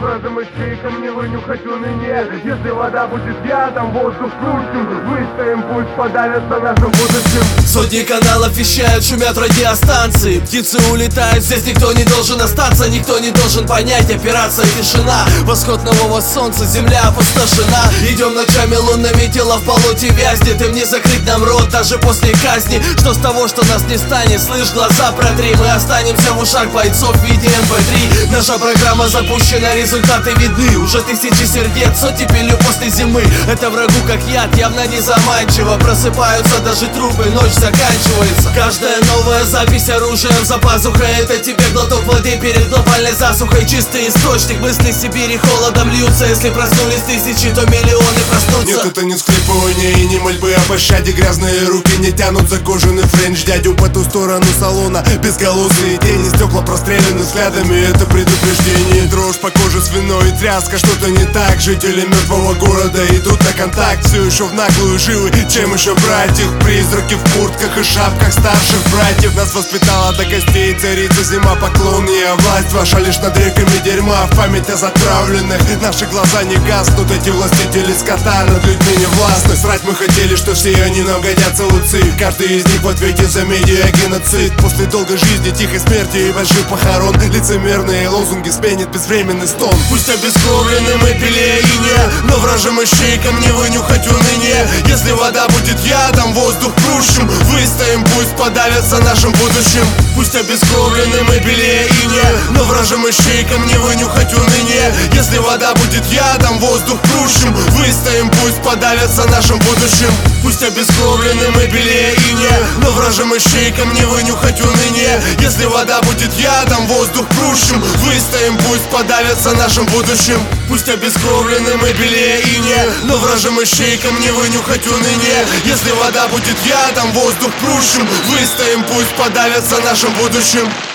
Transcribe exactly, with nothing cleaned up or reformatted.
вражим ищейкам не вынюхать уныние. Если вода будет ядом, воздух крутим, выстоим, пусть подавятся нашим будущим. Сотни каналов вещают, шумят радиостанции. Птицы улетают, здесь никто не должен остаться. Никто не должен понять, операция тишина. Восход нового солнца, земля опустошена. Идем ночами лунными, тело в болоте вязнет. Им не закрыть нам рот даже после казни. Что с того, что нас не станет? Слышь, глаза протри. Мы останемся в ушах бойцов в виде эм пэ три. Наша программа запущена, результаты видны. Уже тысячи сердец, сотни пилю после зимы. Это врагу как яд, явно не заманчиво. Просыпаются даже трупы, ночь заканчивается. Каждая новая запись оружием за пазухой. Это тебе глоток воды перед глобальной засухой. Чистый источник мысли Сибири холодом льются. Если проснулись тысячи, то миллионы проснутся. Нет, это не всхлипывание и не мольбы о пощаде. Грязные руки не тянут за кожаный френч дядю по ту сторону салона. Безголосые тени, стекла простреляны взглядами. Это предупреждение. Дрожь по коже, свиной тряска. Что-то не так, жители мертвого города идут на контакт. Все еще в наглую живы, чем еще брать их? Призраки в куртках и шапках старших братьев. Нас воспитала до костей царица зима, поклонная власть ваша лишь над реками дерьма. В память о затравленных наши глаза не гаснут. Эти властители скота над людьми не властны. Срать мы хотели, что все они нам годятся луцы. Каждый из них в ответе за медиа геноцид. После долгой жизни, тихой смерти и больших похорон лицемерные лозунги сменит безвременный стон. Пусть обескровлены мы белее иния, но вражим ищейкам не вынюхать уныние. Если вода будет ядом, воздух прущим, выстоим, пусть подавятся нашим будущим. Пусть обескровлены мы белее иния, но вражим ищейкам не вынюхать уныние. Если вода будет ядом, воздух прущим, выстоим, пусть подавятся нашим будущим. Пусть обескровлены мы белее иния, но вражим ищейкам не вынюхать уныние. Если вода будет ядом, воздух прущим, выстоим, пусть подавятся нашим будущим. Пусть обескровлены мы белее иния, но вражим ищейкам не вынюхать уныние. Если вода будет ядом, воздух прущим, выстоим, пусть подавятся нашим будущим.